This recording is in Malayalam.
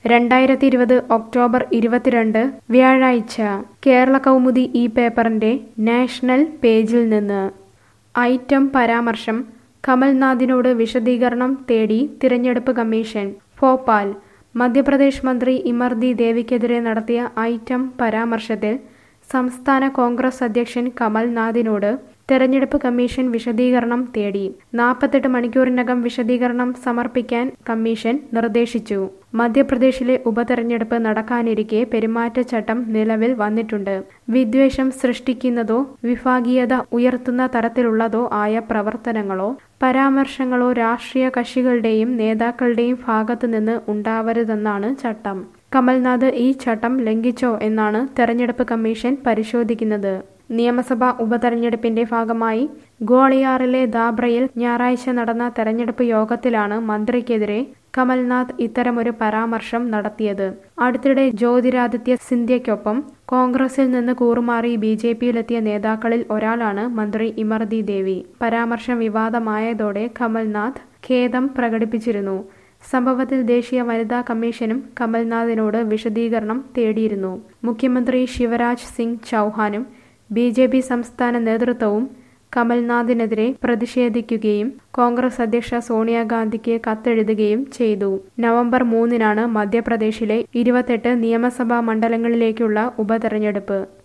2020 ഒക്ടോബർ 22 വ്യാഴാഴ്ച കേരള കൗമുദി ഈ പേപ്പറിന്റെ നാഷണൽ പേജിൽ നിന്ന് ഐറ്റം പരാമർശം കമൽനാഥിനോട് വിശദീകരണം തേടി തിരഞ്ഞെടുപ്പ് കമ്മീഷൻ. ഭോപ്പാൽ മധ്യപ്രദേശ് മന്ത്രി ഇമർതി ദേവിക്കെതിരെ നടത്തിയ ഐറ്റം പരാമർശത്തിൽ സംസ്ഥാന കോൺഗ്രസ് അധ്യക്ഷൻ കമൽനാഥിനോട് തെരഞ്ഞെടുപ്പ് കമ്മീഷൻ വിശദീകരണം തേടി. 48 മണിക്കൂറിനകം വിശദീകരണം സമർപ്പിക്കാൻ കമ്മീഷൻ നിർദ്ദേശിച്ചു. മധ്യപ്രദേശിലെ ഉപതെരഞ്ഞെടുപ്പ് നടക്കാനിരിക്കെ പെരുമാറ്റച്ചട്ടം നിലവിൽ വന്നിട്ടുണ്ട്. വിദ്വേഷം സൃഷ്ടിക്കുന്നതോ വിഭാഗീയത ഉയർത്തുന്ന തരത്തിലുള്ളതോ ആയ പ്രവർത്തനങ്ങളോ പരാമർശങ്ങളോ രാഷ്ട്രീയ കക്ഷികളുടെയും നേതാക്കളുടെയും ഭാഗത്തുനിന്ന് ഉണ്ടാവരുതെന്നാണ് ചട്ടം. കമൽനാഥ് ഈ ചട്ടം ലംഘിച്ചോ എന്നാണ് തെരഞ്ഞെടുപ്പ് കമ്മീഷൻ പരിശോധിക്കുന്നത്. നിയമസഭാ ഉപതെരഞ്ഞെടുപ്പിന്റെ ഭാഗമായി ഗ്വാളിയാറിലെ ദാബ്രയിൽ ഞായറാഴ്ച നടന്ന തെരഞ്ഞെടുപ്പ് യോഗത്തിലാണ് മന്ത്രിക്കെതിരെ കമൽനാഥ് ഇത്തരമൊരു പരാമർശം നടത്തിയത്. അടുത്തിടെ ജ്യോതിരാദിത്യ സിന്ധ്യയ്ക്കൊപ്പം കോൺഗ്രസിൽ നിന്ന് കൂറുമാറി ബിജെപിയിലെത്തിയ നേതാക്കളിൽ ഒരാളാണ് മന്ത്രി ഇമർതി ദേവി. പരാമർശം വിവാദമായതോടെ കമൽനാഥ് ഖേദം പ്രകടിപ്പിച്ചിരുന്നു. സംഭവത്തിൽ ദേശീയ വനിതാ കമ്മീഷനും കമൽനാഥിനോട് വിശദീകരണം തേടിയിരുന്നു. മുഖ്യമന്ത്രി ശിവരാജ് സിംഗ് ചൗഹാനും ബിജെപി സംസ്ഥാന നേതൃത്വവും കമൽനാഥിനെതിരെ പ്രതിഷേധിക്കുകയും കോൺഗ്രസ് അധ്യക്ഷ സോണിയാഗാന്ധിക്ക് കത്തെഴുതുകയും ചെയ്തു. നവംബർ 3-നാണ് മധ്യപ്രദേശിലെ 28 നിയമസഭാ മണ്ഡലങ്ങളിലേക്കുള്ള ഉപതെരഞ്ഞെടുപ്പ്.